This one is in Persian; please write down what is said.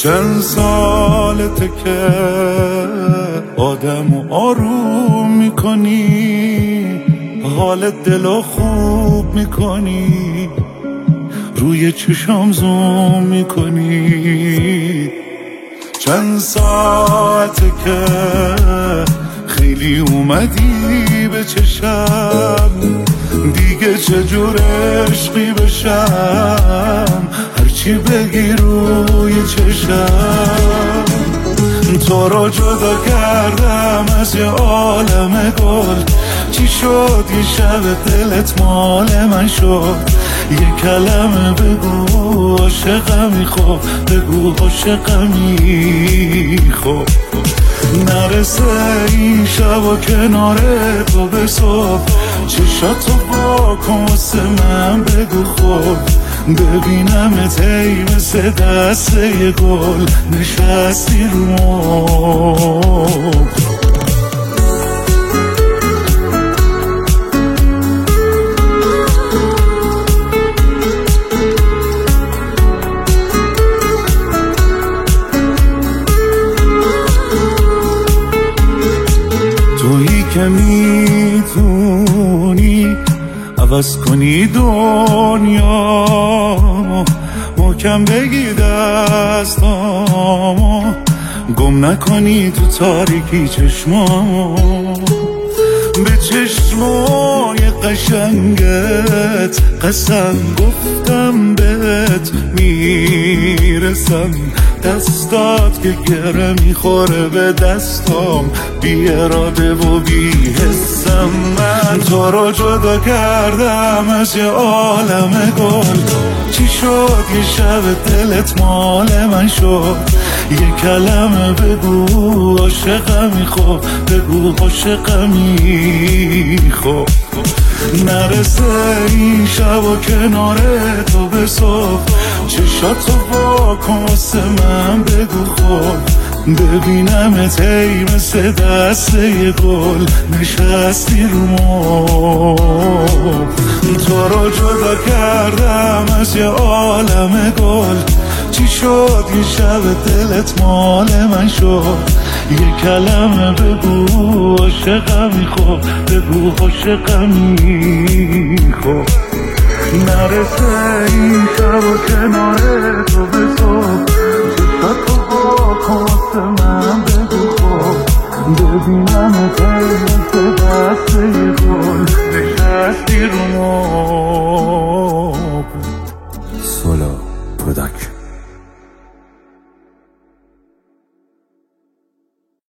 چند سالته که آدمو آروم میکنی، حال دلو خوب میکنی، روی چشام زوم میکنی. چند ساعته که خیلی اومدی به چشم، دیگه چجور عشقی بشم، هرچی بگی روی چشم. تو رو جدا کردم از یه عالم گل، چی شد یه شب دلت مال من شد؟ یه کلمه بگو عاشقمی، خب بگو عاشقمی، خب نرسه این شب و کنار تو به صبح، چشاتو با کن واسه من بگو خب، ببینمت ای مثل دسته یه گل نشستی رو مبل. تویی که میتونی عوض کنی دنیا، محکم بگی دستامو، گم نکنی تو تاریکی چشمامو. به چشمای قشنگت قسم گفتم بهت میرسم، دستات که گره میخوره به دستام، بی اراده و بی حسم. من تو رو جدا کردم از یه عالم گل، چی شد یه شب دلت مال من شد؟ یه کلمه بگو عاشقمی، خب بگو عاشقمی، خب نرسه این شب و کنار تو به صبح، چشاتو با کن واسه من بگو خب، ببینمت ای مثل دسته یه گل نشستی رو مبل. تو رو جدا کردم از یه عالم گل، چی شد یه شب دلت مال من شد؟ یه کلمه بگو عاشقمی، خب بگو عاشقمی، خب نرسه این شب و کنار تو به صبح، چشاتو با کن واسه من بگو خب، ببینمت ای مثل دسته یه گل نشستی رو مبل.